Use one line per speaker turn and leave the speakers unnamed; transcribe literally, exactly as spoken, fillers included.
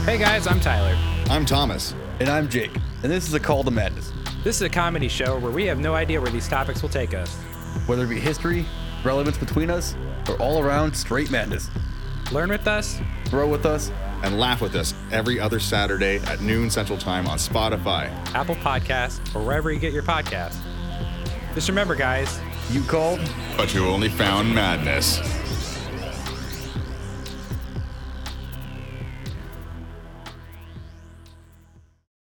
Hey guys, I'm Tyler.
I'm Thomas.
And I'm Jake. And this is a Call to Madness.
This is a comedy show where we have no idea where these topics will take us.
Whether it be history, relevance between us, or all around straight madness.
Learn with us,
Grow with us,
And laugh with us every other Saturday at noon Central Time on Spotify,
Apple Podcasts, or wherever you get your podcasts. Just remember, guys,
you called,
but you only found madness.